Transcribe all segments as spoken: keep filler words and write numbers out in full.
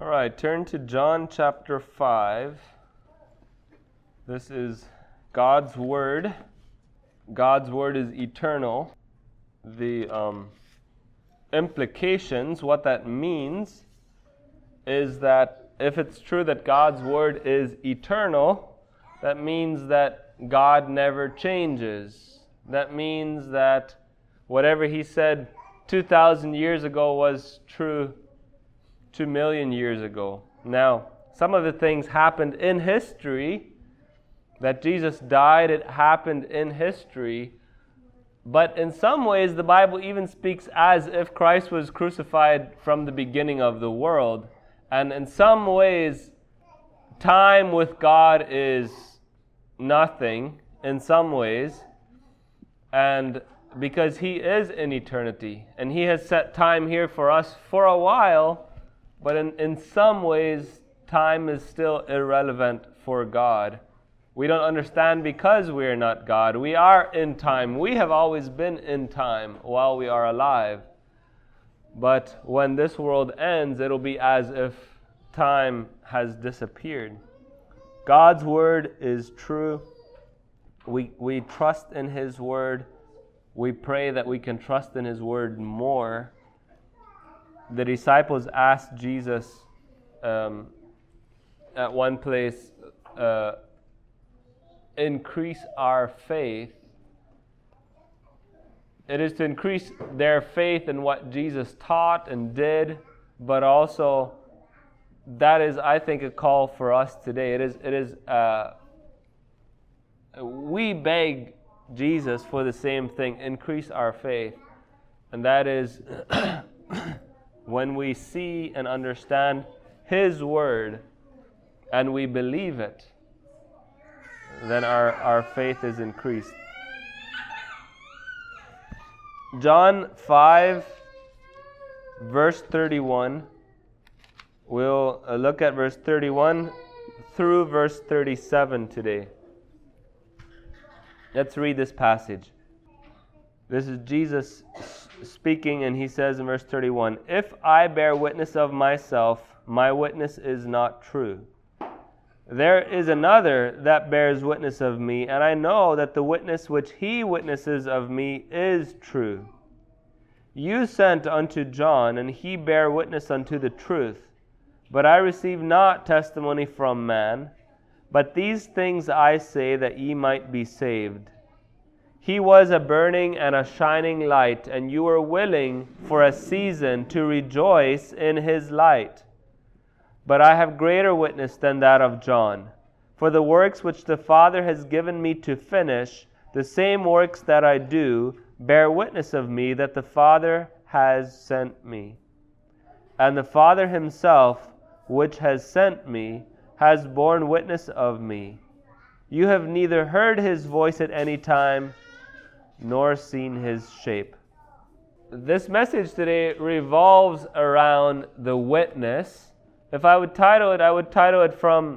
All right, turn to John chapter five. This is God's Word. God's Word is eternal. The um, implications, what that means, is that if it's true that God's Word is eternal, that means that God never changes. That means that whatever He said two thousand years ago was true two million years ago. Now, some of the things happened in history. That Jesus died, it happened in history. But in some ways, the Bible even speaks as if Christ was crucified from the beginning of the world. And in some ways, time with God is nothing, in some ways. And because He is in eternity, and He has set time here for us for a while, but in, in some ways, time is still irrelevant for God. We don't understand because we are not God. We are in time. We have always been in time while we are alive. But when this world ends, it'll be as if time has disappeared. God's Word is true. We, we trust in His Word. We pray that we can trust in His Word more. The disciples asked Jesus um, at one place, uh, increase our faith. It is to increase their faith in what Jesus taught and did, but also that is, I think, a call for us today. It is, it is. Uh, we beg Jesus for the same thing, increase our faith, and that is when we see and understand His Word and we believe it, then our, our faith is increased. John five, verse thirty-one. We'll look at verse thirty-one through verse thirty-seven today. Let's read this passage. This is Jesus speaking, and He says in verse thirty-one, "If I bear witness of myself, my witness is not true. There is another that bears witness of me, and I know that the witness which he witnesses of me is true. You sent unto John, and he bare witness unto the truth. But I receive not testimony from man. But these things I say, that ye might be saved. He was a burning and a shining light, and you were willing for a season to rejoice in his light. But I have greater witness than that of John. For the works which the Father has given me to finish, the same works that I do, bear witness of me that the Father has sent me. And the Father himself, which has sent me, has borne witness of me. You have neither heard his voice at any time, nor seen his shape." This message today revolves around the witness. If I would title it, I would title it from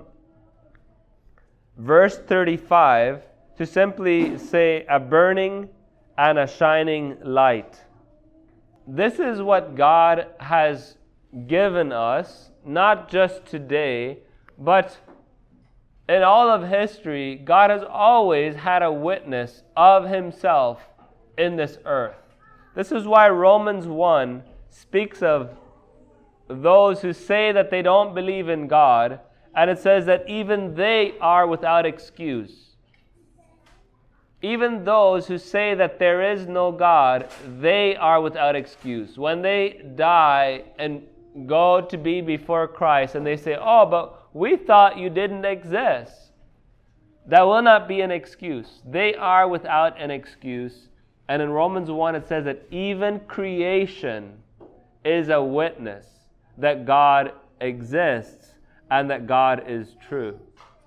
verse thirty-five to simply say, "A burning and a shining light." This is what God has given us, not just today, but in all of history. God has always had a witness of himself in this earth. This is why Romans one speaks of those who say that they don't believe in God, and it says that even they are without excuse. Even those who say that there is no God, they are without excuse. When they die and go to be before Christ, and they say, "Oh, but we thought you didn't exist," that will not be an excuse. They are without an excuse. And in Romans one it says that even creation is a witness that God exists and that God is true.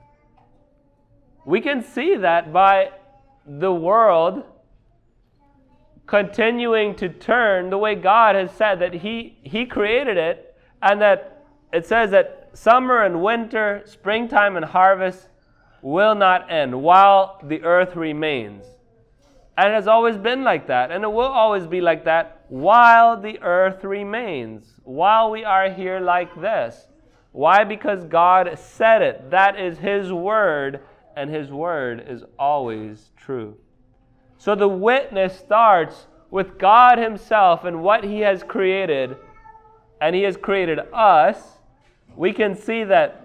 We can see that by the world continuing to turn the way God has said that He, he created it, and that it says that summer and winter, springtime and harvest will not end while the earth remains. And it has always been like that, and it will always be like that while the earth remains, while we are here like this. Why? Because God said it. That is His word, and His word is always true. So the witness starts with God Himself and what He has created, and He has created us. We can see that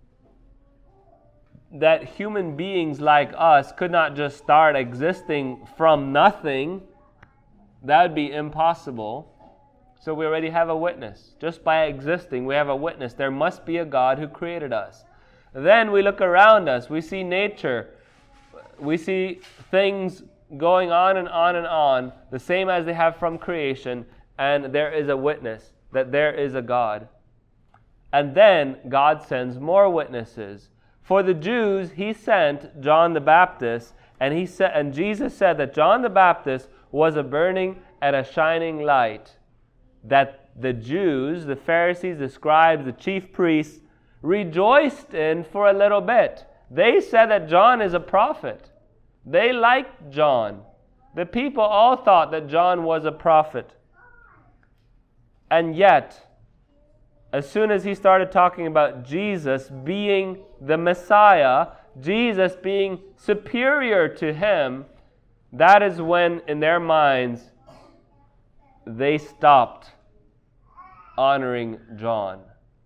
that human beings like us could not just start existing from nothing. That would be impossible. So we already have a witness. Just by existing, we have a witness. There must be a God who created us. Then we look around us. We see nature. We see things going on and on and on, the same as they have from creation, and there is a witness that there is a God. And then God sends more witnesses. For the Jews, He sent John the Baptist, and he said, and Jesus said that John the Baptist was a burning and a shining light that the Jews, the Pharisees, the scribes, the chief priests rejoiced in for a little bit. They said that John is a prophet. They liked John. The people all thought that John was a prophet. And yet, as soon as he started talking about Jesus being the Messiah, Jesus being superior to him, that is when, in their minds, they stopped honoring John.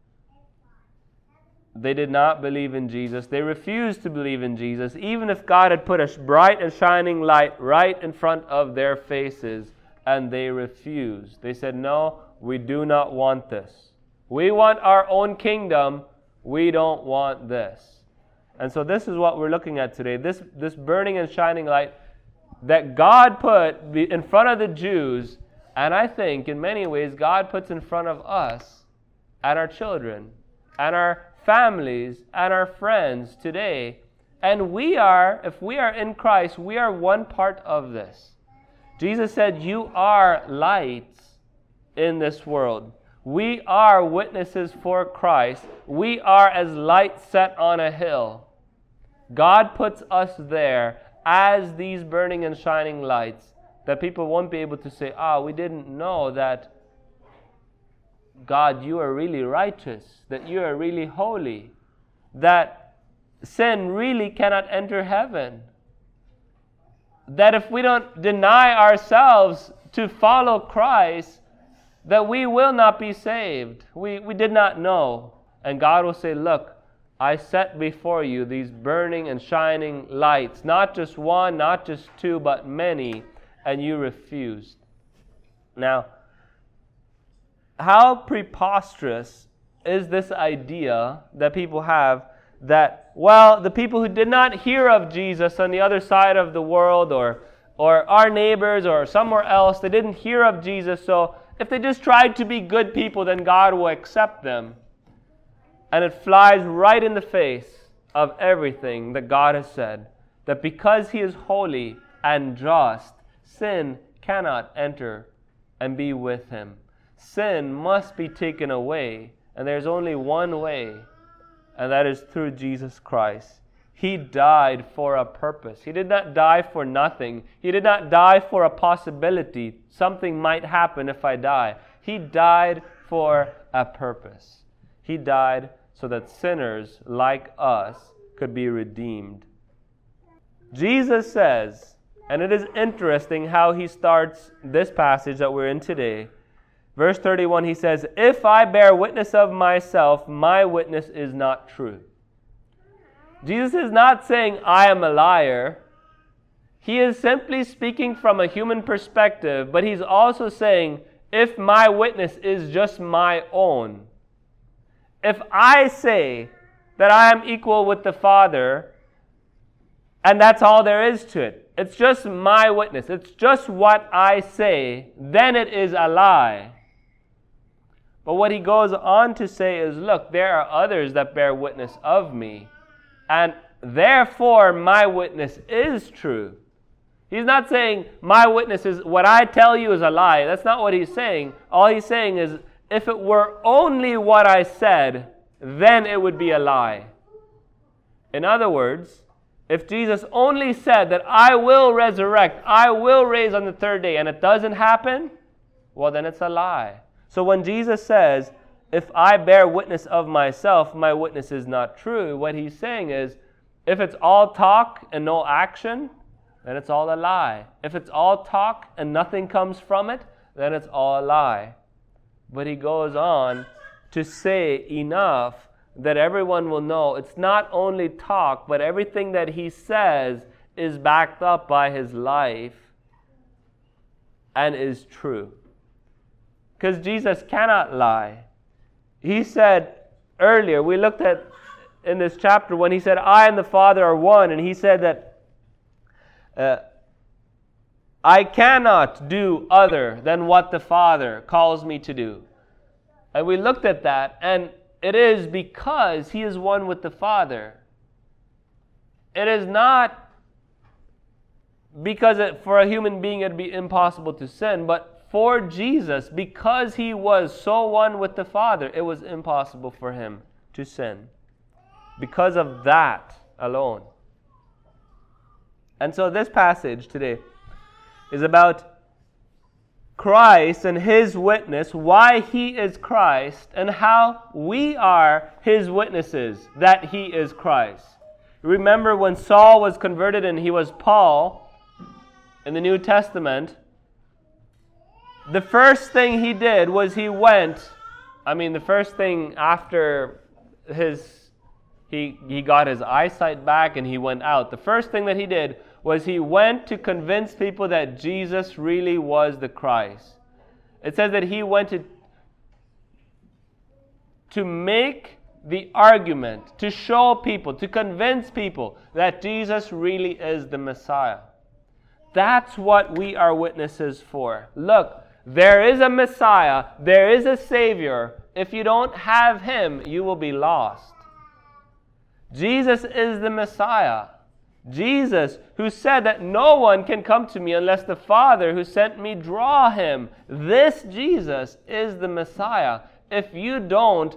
They did not believe in Jesus. They refused to believe in Jesus, even if God had put a bright and shining light right in front of their faces, and they refused. They said, "No, we do not want this. We want our own kingdom. We don't want this." And so this is what we're looking at today. This, this burning and shining light that God put in front of the Jews, and I think in many ways God puts in front of us and our children and our families and our friends today. And we are, if we are in Christ, we are one part of this. Jesus said, "You are lights in this world." We are witnesses for Christ. We are as light set on a hill. God puts us there as these burning and shining lights that people won't be able to say, "Ah, we didn't know that, God, you are really righteous, that you are really holy, that sin really cannot enter heaven, that if we don't deny ourselves to follow Christ, that we will not be saved. We, we did not know." And God will say, "Look, I set before you these burning and shining lights, not just one, not just two, but many, and you refused." Now, how preposterous is this idea that people have that, well, the people who did not hear of Jesus on the other side of the world, or, or our neighbors or somewhere else, they didn't hear of Jesus, so if they just tried to be good people, then God will accept them. And it flies right in the face of everything that God has said, that because He is holy and just, sin cannot enter and be with Him. Sin must be taken away, and there's only one way, and that is through Jesus Christ. He died for a purpose. He did not die for nothing. He did not die for a possibility. Something might happen if I die. He died for a purpose. He died so that sinners like us could be redeemed. Jesus says, and it is interesting how He starts this passage that we're in today. Verse thirty-one, He says, "If I bear witness of myself, my witness is not true." Jesus is not saying, "I am a liar." He is simply speaking from a human perspective, but He's also saying, if my witness is just my own, if I say that I am equal with the Father, and that's all there is to it, it's just my witness, it's just what I say, then it is a lie. But what He goes on to say is, look, there are others that bear witness of me, and therefore my witness is true. He's not saying my witness is, what I tell you is a lie. That's not what He's saying. All He's saying is, if it were only what I said, then it would be a lie. In other words, if Jesus only said that I will resurrect, I will raise on the third day, and it doesn't happen, well, then it's a lie. So when Jesus says, if I bear witness of myself, my witness is not true. What he's saying is, if it's all talk and no action, then it's all a lie. If it's all talk and nothing comes from it, then it's all a lie. But he goes on to say enough that everyone will know it's not only talk, but everything that he says is backed up by his life and is true. Because Jesus cannot lie. He said earlier, we looked at in this chapter when he said, I and the Father are one, and he said that uh, I cannot do other than what the Father calls me to do. And we looked at that, and it is because he is one with the Father. It is not because it, for a human being it would be impossible to sin, but for Jesus, because he was so one with the Father, it was impossible for him to sin. Because of that alone. And so this passage today is about Christ and his witness, why he is Christ, and how we are his witnesses that he is Christ. Remember when Saul was converted and he was Paul in the New Testament, the first thing he did was he went, I mean the first thing after his, he, he got his eyesight back and he went out, the first thing that he did was he went to convince people that Jesus really was the Christ. It says that he went to, to make the argument, to show people, to convince people that Jesus really is the Messiah. That's what we are witnesses for. Look, there is a Messiah, there is a Savior. If you don't have him, you will be lost. Jesus is the Messiah. Jesus, who said that no one can come to me unless the Father who sent me draw him. This Jesus is the Messiah. If you don't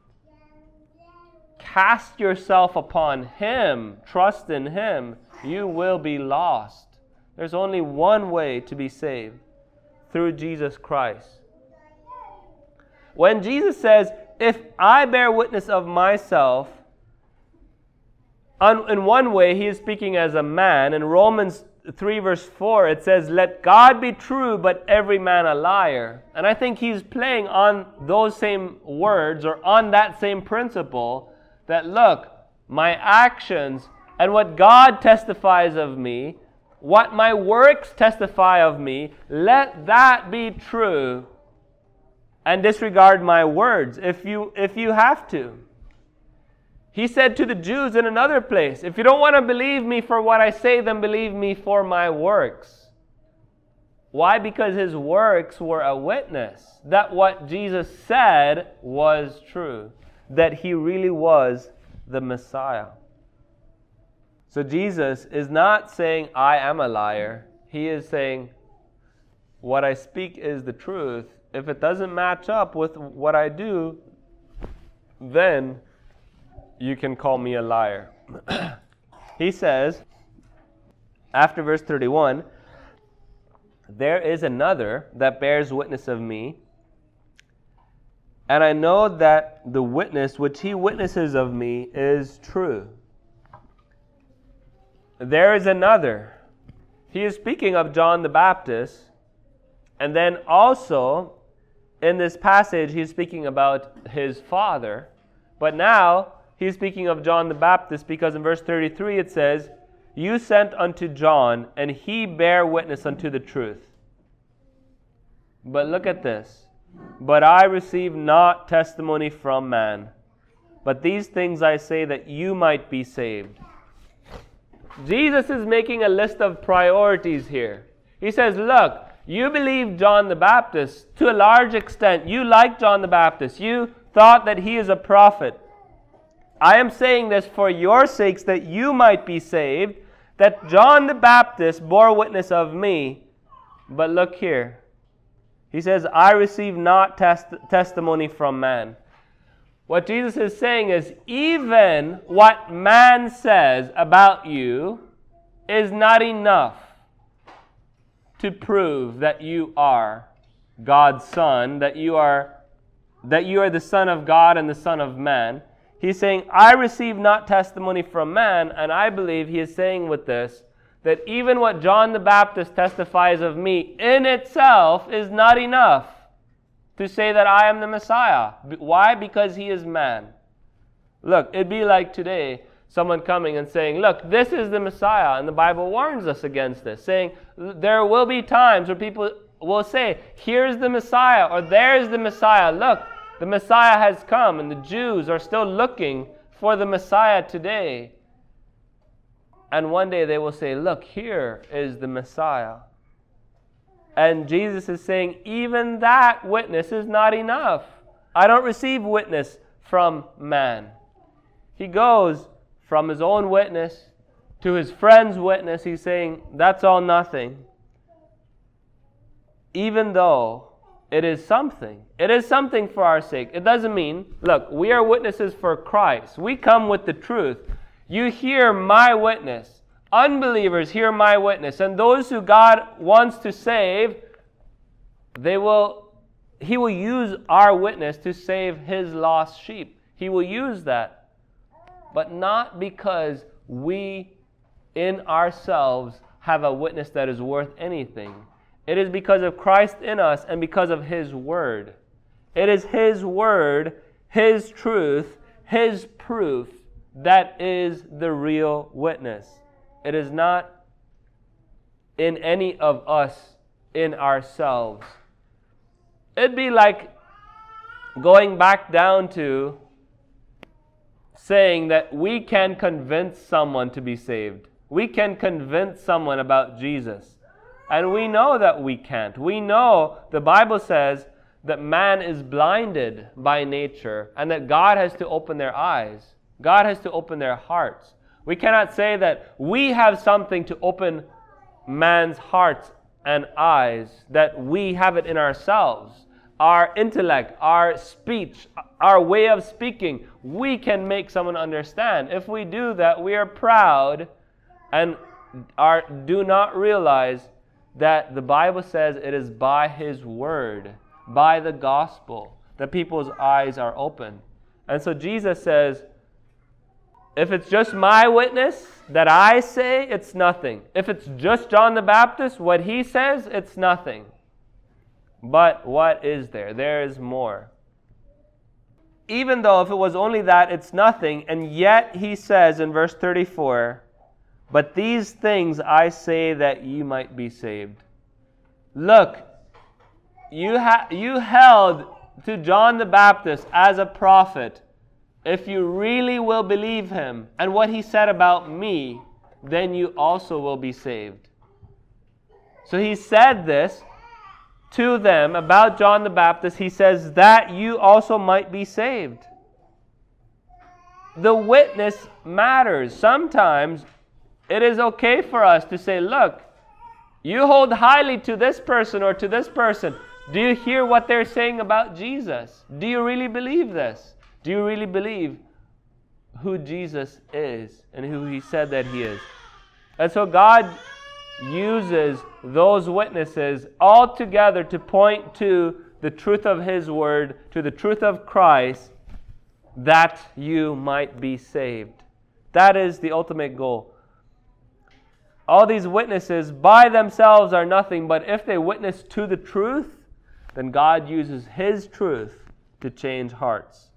cast yourself upon him, trust in him, you will be lost. There's only one way to be saved, through Jesus Christ. When Jesus says, if I bear witness of myself, in one way, he is speaking as a man. In Romans three verse four, it says, let God be true, but every man a liar. And I think he's playing on those same words, or on that same principle, that look, my actions and what God testifies of me, what my works testify of me, let that be true, and disregard my words if you if you have to. He said to the Jews in another place, if you don't want to believe me for what I say, then believe me for my works. Why? Because his works were a witness that what Jesus said was true, that he really was the Messiah. So Jesus is not saying, I am a liar. He is saying, what I speak is the truth. If it doesn't match up with what I do, then you can call me a liar. He says, after verse thirty-one, there is another that bears witness of me, and I know that the witness which he witnesses of me is true. There is another. He is speaking of John the Baptist, and then also in this passage he is speaking about his father, but now he's speaking of John the Baptist because in verse thirty-three it says, you sent unto John, and he bare witness unto the truth. But look at this. But I receive not testimony from man. But these things I say that you might be saved. Jesus is making a list of priorities here. He says, look, you believe John the Baptist to a large extent. You like John the Baptist. You thought that he is a prophet. I am saying this for your sakes, that you might be saved, that John the Baptist bore witness of me. But look here. He says, I receive not test- testimony from man. What Jesus is saying is, even what man says about you is not enough to prove that you are God's son, that you are that you are the Son of God and the Son of Man. He's saying, I receive not testimony from man, and I believe he is saying with this, that even what John the Baptist testifies of me in itself is not enough to say that I am the Messiah. Why? Because he is man. Look, it'd be like today, someone coming and saying, look, this is the Messiah, and the Bible warns us against this, saying there will be times where people will say, here's the Messiah, or there's the Messiah. Look, the Messiah has come, and the Jews are still looking for the Messiah today. And one day they will say, look, here is the Messiah. And Jesus is saying, even that witness is not enough. I don't receive witness from man. He goes from his own witness to his friend's witness. He's saying, that's all nothing. Even though it is something. It is something for our sake. It doesn't mean, look, we are witnesses for Christ. We come with the truth. You hear my witness. Unbelievers hear my witness. And those who God wants to save, they will, he will use our witness to save his lost sheep. He will use that. But not because we in ourselves have a witness that is worth anything. It is because of Christ in us and because of his word. It is his word, his truth, his proof that is the real witness. It is not in any of us, in ourselves. It'd be like going back down to saying that we can convince someone to be saved. We can convince someone about Jesus. And we know that we can't. We know the Bible says that man is blinded by nature and that God has to open their eyes. God has to open their hearts. We cannot say that we have something to open man's hearts and eyes, that we have it in ourselves. Our intellect, our speech, our way of speaking, we can make someone understand. If we do that, we are proud and are, do not realize that the Bible says it is by his word, by the gospel, that people's eyes are open. And so Jesus says, if it's just my witness that I say, it's nothing. If it's just John the Baptist, what he says, it's nothing. But what is there? There is more. Even though if it was only that, it's nothing, and yet he says in verse thirty-four, but these things I say that ye might be saved. Look, you, ha- you held to John the Baptist as a prophet. If you really will believe him and what he said about me, then you also will be saved. So he said this to them about John the Baptist. He says that you also might be saved. The witness matters. Sometimes it is okay for us to say, look, you hold highly to this person or to this person. Do you hear what they're saying about Jesus? Do you really believe this? Do you really believe who Jesus is and who he said that he is? And so God uses those witnesses all together to point to the truth of his word, to the truth of Christ, that you might be saved. That is the ultimate goal. All these witnesses by themselves are nothing, but if they witness to the truth, then God uses his truth to change hearts.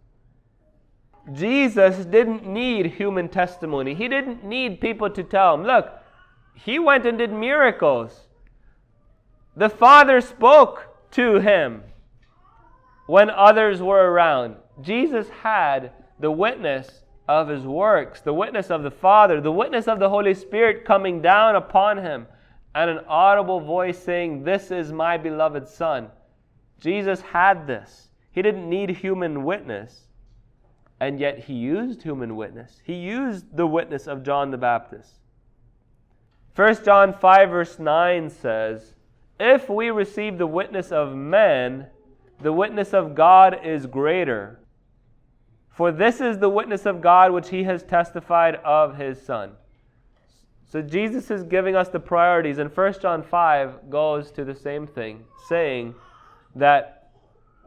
Jesus didn't need human testimony. He didn't need people to tell him, look, he went and did miracles. The Father spoke to him when others were around. Jesus had the witness of his works, the witness of the Father, the witness of the Holy Spirit coming down upon him, and an audible voice saying, this is my beloved Son. Jesus had this. He didn't need human witness. And yet he used human witness. He used the witness of John the Baptist. First John five verse nine says, if we receive the witness of men, the witness of God is greater. For this is the witness of God which he has testified of his Son. So Jesus is giving us the priorities, and First John five goes to the same thing, saying that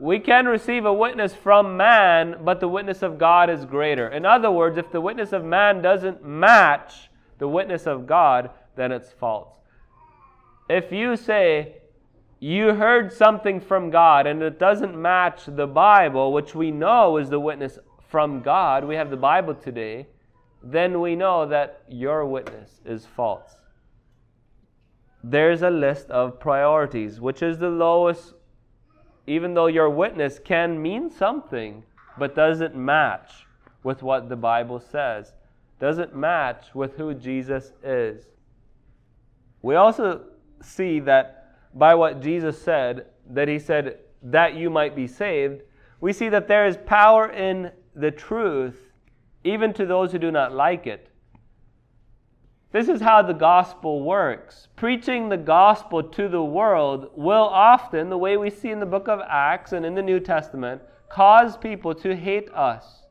We can receive a witness from man, but the witness of God is greater. In other words, if the witness of man doesn't match the witness of God, then it's false. If you say you heard something from God and it doesn't match the Bible, which we know is the witness from God, we have the Bible today, then we know that your witness is false. There's a list of priorities, which is the lowest, even though your witness can mean something, but doesn't match with what the Bible says, doesn't match with who Jesus is. We also see that by what Jesus said, that he said that you might be saved, we see that there is power in the truth, even to those who do not like it. This is how the gospel works. Preaching the gospel to the world will often, the way we see in the book of Acts and in the New Testament, cause people to hate us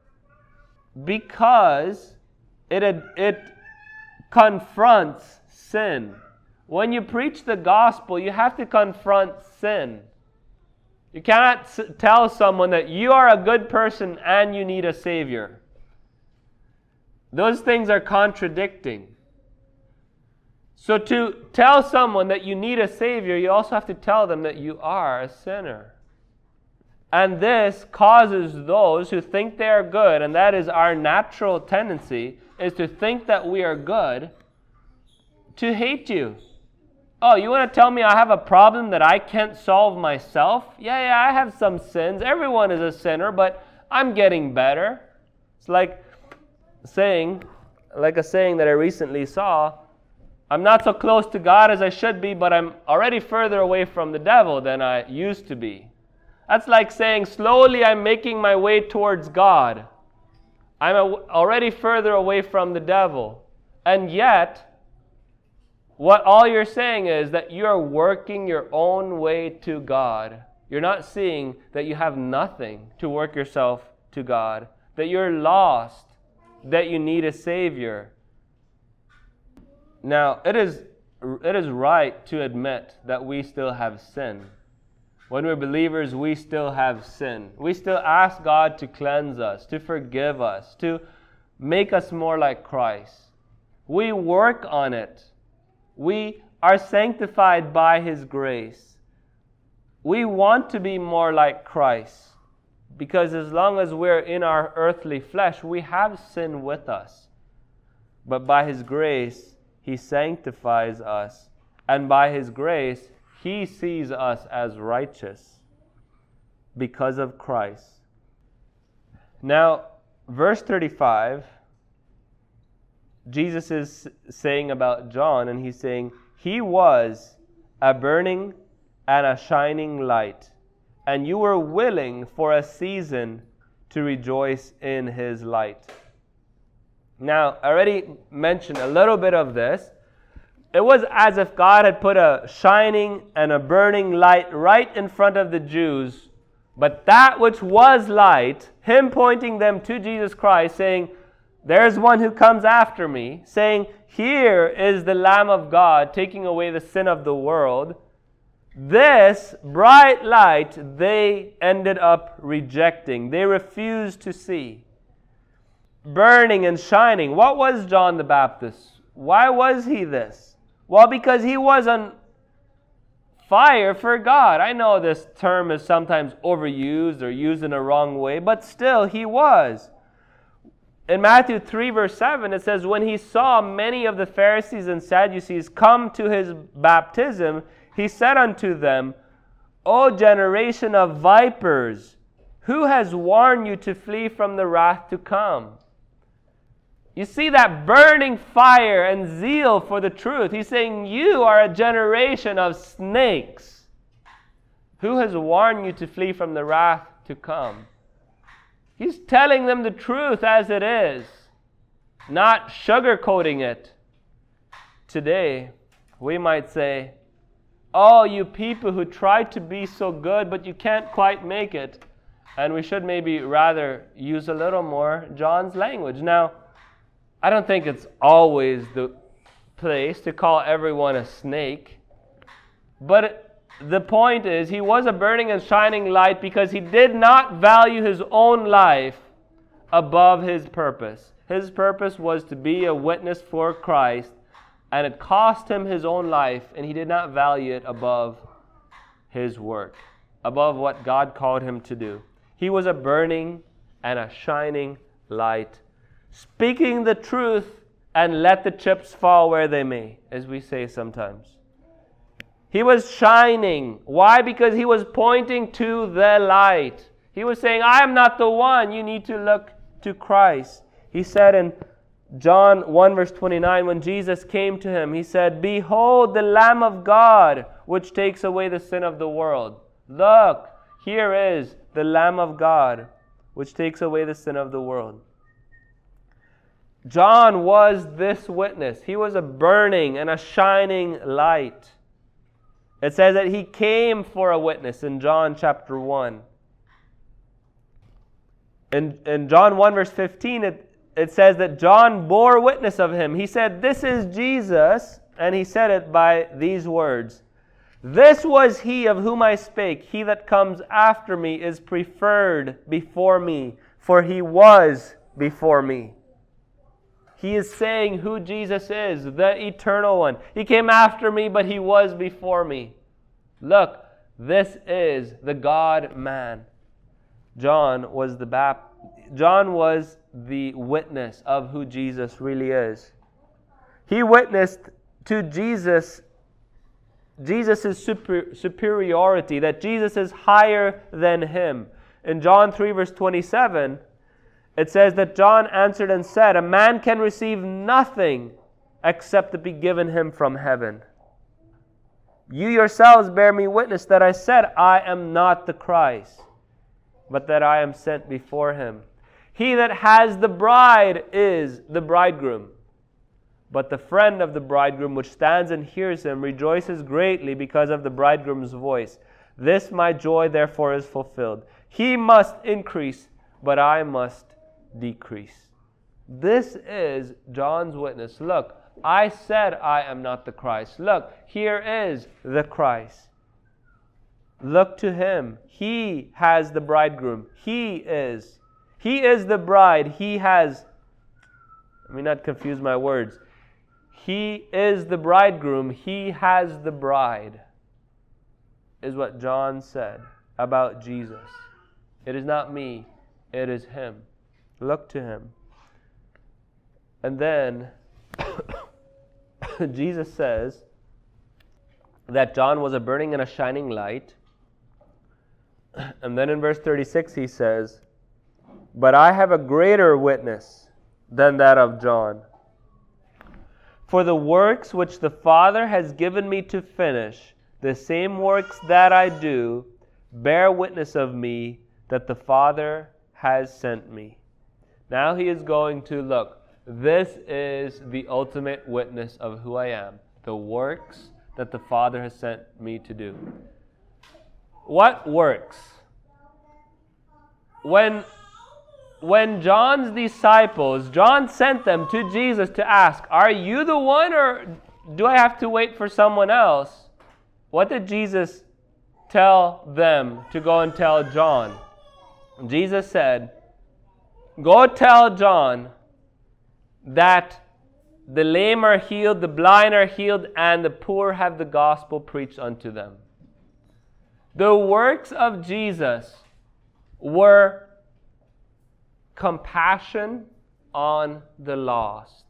because it, it confronts sin. When you preach the gospel, you have to confront sin. You cannot tell someone that you are a good person and you need a Savior. Those things are contradicting. So to tell someone that you need a Savior, you also have to tell them that you are a sinner. And this causes those who think they are good, and that is our natural tendency, is to think that we are good, to hate you. Oh, you want to tell me I have a problem that I can't solve myself? Yeah, yeah, I have some sins. Everyone is a sinner, but I'm getting better. It's like saying, like a saying that I recently saw, I'm not so close to God as I should be, but I'm already further away from the devil than I used to be. That's like saying, slowly I'm making my way towards God. I'm already further away from the devil. And yet, what all you're saying is that you're working your own way to God. You're not seeing that you have nothing to work yourself to God, that you're lost, that you need a Savior. Now, it is, it is right to admit that we still have sin. When we're believers, we still have sin. We still ask God to cleanse us, to forgive us, to make us more like Christ. We work on it. We are sanctified by His grace. We want to be more like Christ because as long as we're in our earthly flesh, we have sin with us. But by His grace, He sanctifies us. And by His grace, He sees us as righteous because of Christ. Now, verse thirty-five, Jesus is saying about John, and He's saying, He was a burning and a shining light, and you were willing for a season to rejoice in His light. Now, I already mentioned a little bit of this. It was as if God had put a shining and a burning light right in front of the Jews, but that which was light, Him pointing them to Jesus Christ, saying, there's one who comes after me, saying, here is the Lamb of God taking away the sin of the world. This bright light they ended up rejecting. They refused to see. Burning and shining. What was John the Baptist? Why was he this? Well, because he was on fire for God. I know this term is sometimes overused or used in a wrong way, but still he was. In Matthew three verse seven, it says, when he saw many of the Pharisees and Sadducees come to his baptism, he said unto them, O generation of vipers, who has warned you to flee from the wrath to come? You see that burning fire and zeal for the truth. He's saying, you are a generation of snakes. Who has warned you to flee from the wrath to come? He's telling them the truth as it is, not sugarcoating it. Today, we might say, oh, you people who try to be so good, but you can't quite make it. And we should maybe rather use a little more John's language. Now, I don't think it's always the place to call everyone a snake, but it, the point is, he was a burning and shining light because he did not value his own life above his purpose. His purpose was to be a witness for Christ, and it cost him his own life, and he did not value it above his work, above what God called him to do. He was a burning and a shining light, speaking the truth and let the chips fall where they may, as we say sometimes. He was shining. Why? Because he was pointing to the light. He was saying, I am not the one. You need to look to Christ. He said in John one verse twenty-nine, when Jesus came to him, he said, Behold the Lamb of God, which takes away the sin of the world. Look, here is the Lamb of God, which takes away the sin of the world. John was this witness. He was a burning and a shining light. It says that he came for a witness in John chapter one. In, in John one verse fifteen, it, it says that John bore witness of him. He said, this is Jesus, and he said it by these words. This was he of whom I spake. He that comes after me is preferred before me, for he was before me. He is saying who Jesus is, the eternal one. He came after me, but he was before me. Look, this is the God-man. John was the bap- John was the witness of who Jesus really is. He witnessed to Jesus, Jesus' super, superiority, that Jesus is higher than him. In John three verse twenty-seven, it says that John answered and said, a man can receive nothing except to be given him from heaven. You yourselves bear me witness that I said, I am not the Christ, but that I am sent before him. He that has the bride is the bridegroom. But the friend of the bridegroom which stands and hears him rejoices greatly because of the bridegroom's voice. This my joy therefore is fulfilled. He must increase, but I must decrease. This is John's witness. Look, I said I am not the Christ. Look, here is the Christ. Look to him. He has the bridegroom. He is. He is the bride. He has, let me not confuse my words. He is the bridegroom. He has the bride, is what John said about Jesus. It is not me. It is him. Look to him. And then Jesus says that John was a burning and a shining light. And then in verse thirty-six he says, but I have a greater witness than that of John. For the works which the Father has given me to finish, the same works that I do, bear witness of me that the Father has sent me. Now he is going to look. This is the ultimate witness of who I am. The works that the Father has sent me to do. What works? When, when John's disciples, John sent them to Jesus to ask, are you the one or do I have to wait for someone else? What did Jesus tell them to go and tell John? Jesus said, go tell John that the lame are healed, the blind are healed, and the poor have the gospel preached unto them. The works of Jesus were compassion on the lost.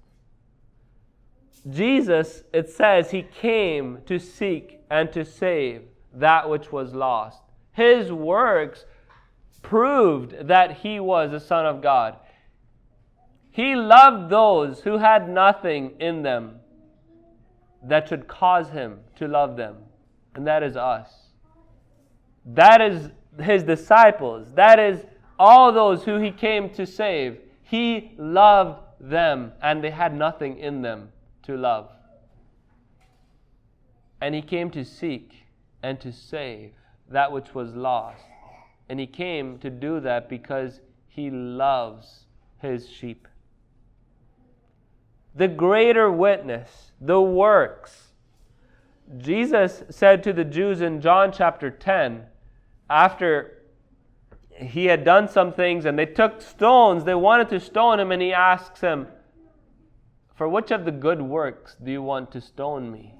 Jesus, it says, he came to seek and to save that which was lost. His works proved that he was the Son of God. He loved those who had nothing in them that should cause him to love them. And that is us. That is his disciples. That is all those who he came to save. He loved them and they had nothing in them to love. And he came to seek and to save that which was lost. And he came to do that because he loves his sheep. The greater witness, the works Jesus said to the Jews in John chapter ten, after he had done some things and they took stones, they wanted to stone him, and he asks him, "For which of the good works do you want to stone me?"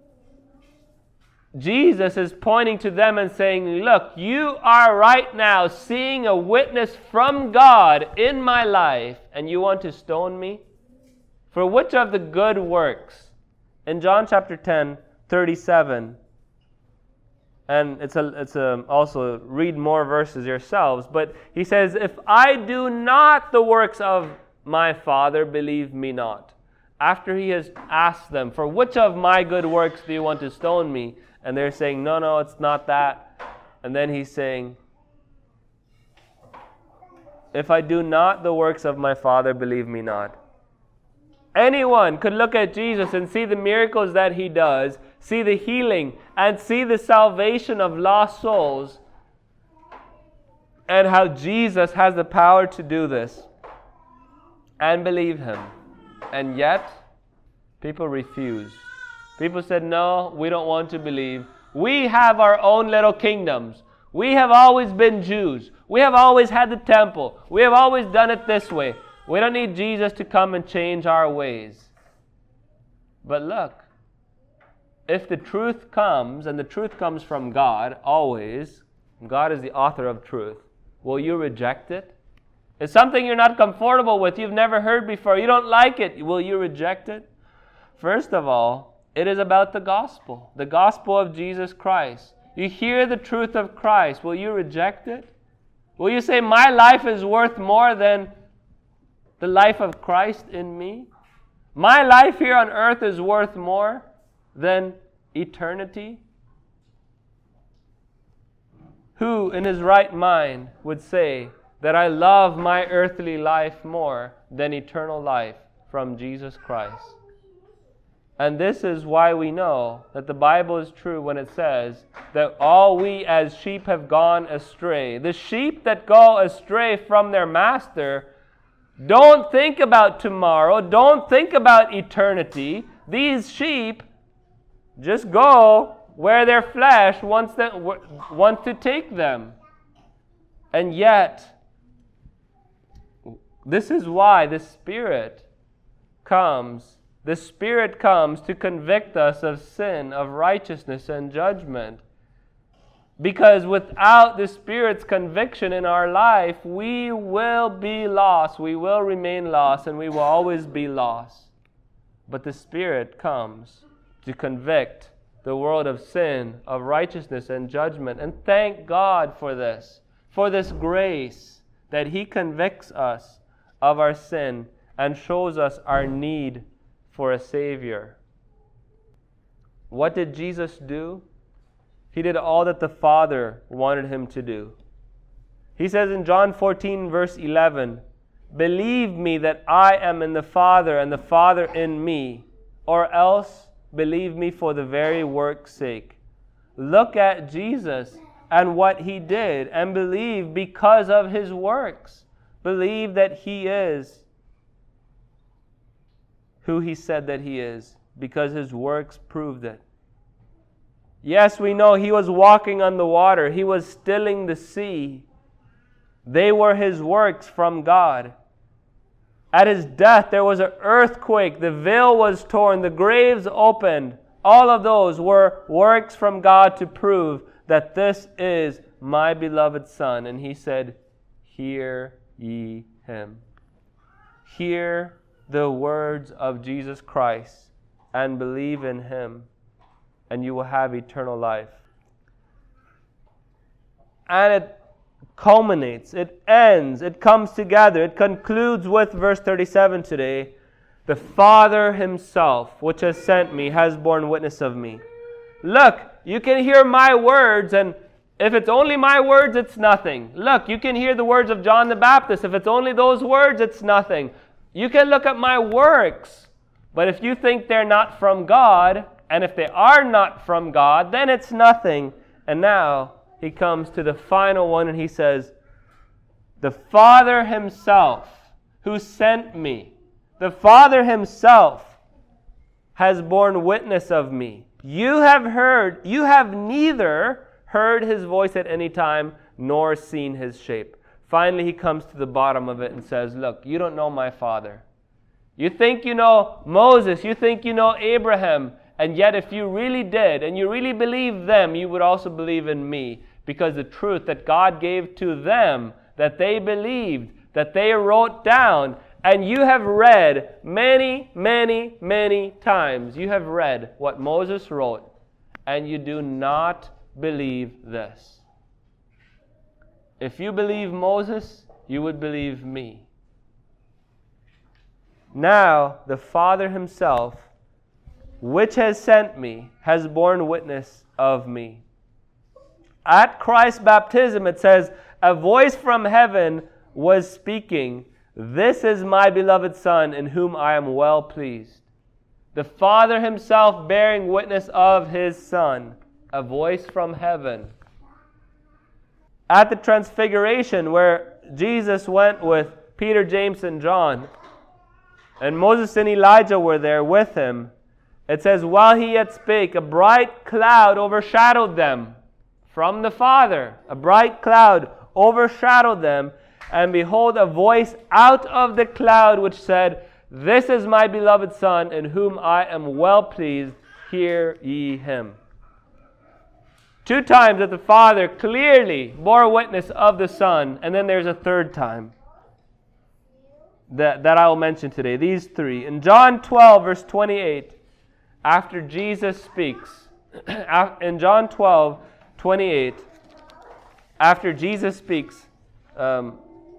Jesus is pointing to them and saying, look, you are right now seeing a witness from God in my life, and you want to stone me? For which of the good works? In John chapter ten, thirty-seven, and it's a, it's a, also read more verses yourselves, but he says, "If I do not the works of my Father, believe me not." After he has asked them, "For which of my good works do you want to stone me?" And they're saying, no, no, it's not that. And then he's saying, "If I do not the works of my Father, believe me not." Anyone could look at Jesus and see the miracles that he does, see the healing, and see the salvation of lost souls, and how Jesus has the power to do this, and believe him. And yet, people refuse. People said, no, we don't want to believe. We have our own little kingdoms. We have always been Jews. We have always had the temple. We have always done it this way. We don't need Jesus to come and change our ways. But look, if the truth comes, and the truth comes from God, always, God is the author of truth, will you reject it? It's something you're not comfortable with, you've never heard before, you don't like it, will you reject it? First of all, it is about the gospel, the gospel of Jesus Christ. You hear the truth of Christ, will you reject it? Will you say, my life is worth more than the life of Christ in me? My life here on earth is worth more than eternity? Who in his right mind would say that I love my earthly life more than eternal life from Jesus Christ? And this is why we know that the Bible is true when it says that all we as sheep have gone astray. The sheep that go astray from their master don't think about tomorrow, don't think about eternity. These sheep just go where their flesh wants, them, wants to take them. And yet, this is why the Spirit comes. The Spirit comes to convict us of sin, of righteousness, and judgment. Because without the Spirit's conviction in our life, we will be lost. We will remain lost, and we will always be lost. But the Spirit comes to convict the world of sin, of righteousness, and judgment. And thank God for this, for this grace that He convicts us of our sin and shows us our need for a Savior. What did Jesus do? He did all that the Father wanted Him to do. He says in John fourteen, verse eleven, "Believe me that I am in the Father and the Father in me, or else believe me for the very work's sake." Look at Jesus and what He did, and believe because of His works. Believe that He is who He said that He is, because His works proved it. Yes, we know He was walking on the water. He was stilling the sea. They were His works from God. At His death, there was an earthquake. The veil was torn. The graves opened. All of those were works from God to prove that this is my beloved Son. And He said, "Hear ye Him." Hear the words of Jesus Christ and believe in Him, and you will have eternal life. And it culminates, it ends, it comes together, it concludes with verse thirty-seven today. "The Father Himself, which has sent me, has borne witness of me." Look, you can hear my words, and if it's only my words, it's nothing. Look, you can hear the words of John the Baptist. If it's only those words, it's nothing. You can look at my works, but if you think they're not from God, and if they are not from God, then it's nothing. And now He comes to the final one and He says, "The Father Himself who sent me, the Father Himself has borne witness of me." You have heard, you have neither heard his voice at any time, nor seen his shape. Finally, he comes to the bottom of it and says, look, you don't know my Father. You think you know Moses, you think you know Abraham, and yet if you really did, and you really believe them, you would also believe in me. Because the truth that God gave to them, that they believed, that they wrote down, and you have read many, many, many times, you have read what Moses wrote, and you do not believe this. If you believe Moses, you would believe me. Now the Father himself, which has sent me, has borne witness of me. At Christ's baptism, it says, a voice from heaven was speaking, this is my beloved Son, in whom I am well pleased. The Father himself bearing witness of his Son, a voice from heaven. At the Transfiguration, where Jesus went with Peter, James, and John, and Moses and Elijah were there with him, it says, while he yet spake, a bright cloud overshadowed them from the Father. A bright cloud overshadowed them, and behold, a voice out of the cloud which said, this is my beloved Son, in whom I am well pleased, hear ye him. Two times that the Father clearly bore witness of the Son, and then there's a third time that, that I will mention today. These three. In John twelve, verse twenty-eight, after Jesus speaks, in John twelve, twenty-eight, after Jesus speaks um,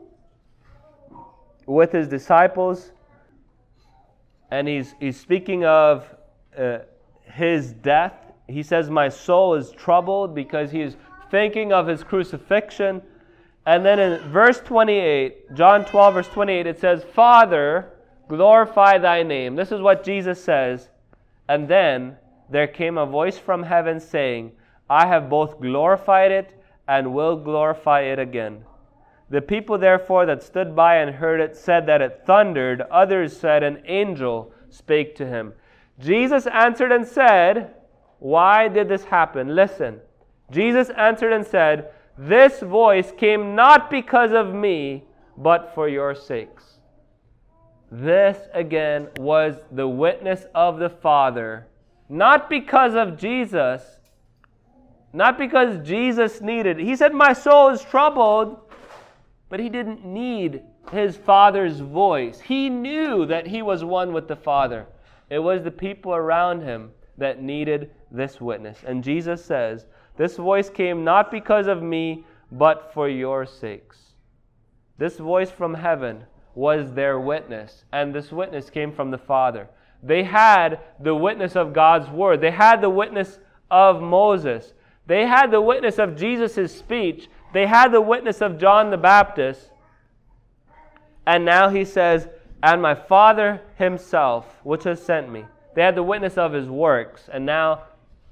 with his disciples, and he's, he's speaking of uh, his death. He says, my soul is troubled, because he is thinking of his crucifixion. And then in verse twenty-eight, John twelve, verse twenty-eight, it says, Father, glorify thy name. This is what Jesus says. And then there came a voice from heaven saying, I have both glorified it and will glorify it again. The people therefore that stood by and heard it said that it thundered. Others said an angel spake to him. Jesus answered and said, why did this happen? Listen. Jesus answered and said, this voice came not because of me, but for your sakes. This again was the witness of the Father, not because of Jesus, not because Jesus needed. He said, my soul is troubled, but he didn't need his Father's voice. He knew that he was one with the Father. It was the people around him that needed this witness. And Jesus says, this voice came not because of me, but for your sakes. This voice from heaven was their witness, and this witness came from the Father. They had the witness of God's Word. They had the witness of Moses. They had the witness of Jesus' speech. They had the witness of John the Baptist. And now he says, and my Father himself, which has sent me. They had the witness of his works. And now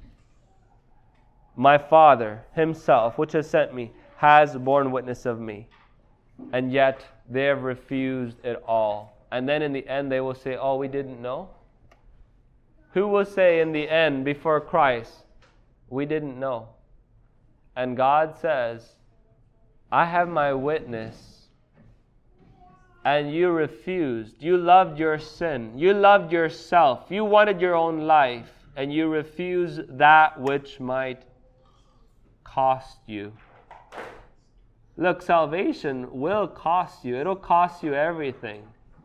my Father himself, which has sent me, has borne witness of me. And yet they have refused it all. And then in the end they will say, oh, we didn't know? Who will say in the end before Christ, we didn't know? And God says, I have my witness, and you refused. You loved your sin. You loved yourself. You wanted your own life, and you refused that which might cost you. Look, salvation will cost you. It'll cost you everything.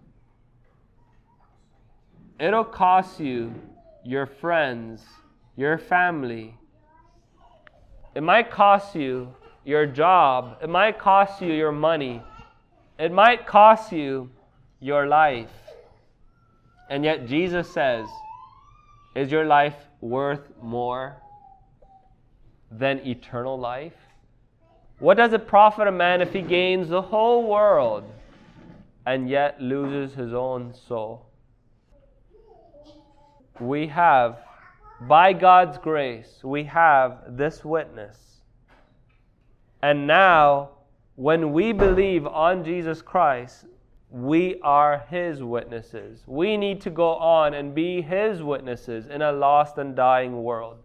It'll cost you your friends, your family. It might cost you your job. It might cost you your money. It might cost you your life. And yet Jesus says, is your life worth more than eternal life? What does it profit a man if he gains the whole world and yet loses his own soul? We have, by God's grace, we have this witness. And now, when we believe on Jesus Christ, we are His witnesses. We need to go on and be His witnesses in a lost and dying world.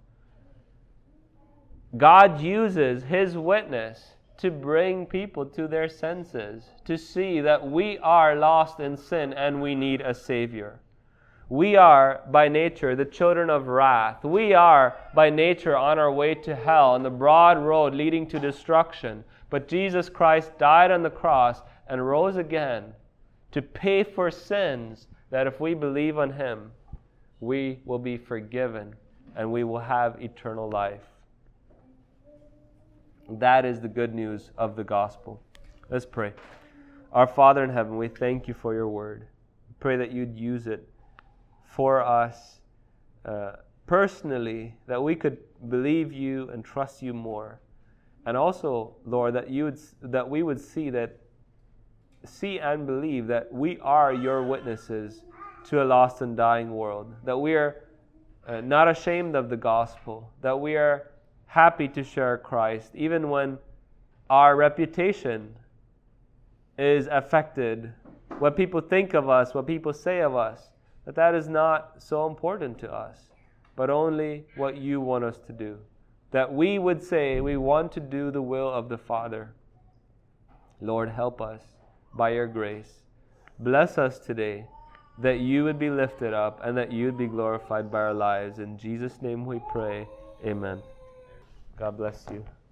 God uses His witness to bring people to their senses, to see that we are lost in sin and we need a Savior. We are, by nature, the children of wrath. We are, by nature, on our way to hell, on the broad road leading to destruction. But Jesus Christ died on the cross and rose again to pay for sins, that if we believe on Him, we will be forgiven and we will have eternal life. That is the good news of the gospel. Let's pray. Our Father in heaven, we thank You for Your word. We pray that You'd use it for us uh, personally, that we could believe You and trust You more. And also, Lord, that you would, that we would see that see and believe that we are Your witnesses to a lost and dying world, that we are uh, not ashamed of the gospel, that we are happy to share Christ, even when our reputation is affected, what people think of us, what people say of us, that that is not so important to us, but only what You want us to do. That we would say we want to do the will of the Father. Lord, help us by Your grace. Bless us today, that You would be lifted up and that You would be glorified by our lives. In Jesus' name we pray. Amen. God bless you.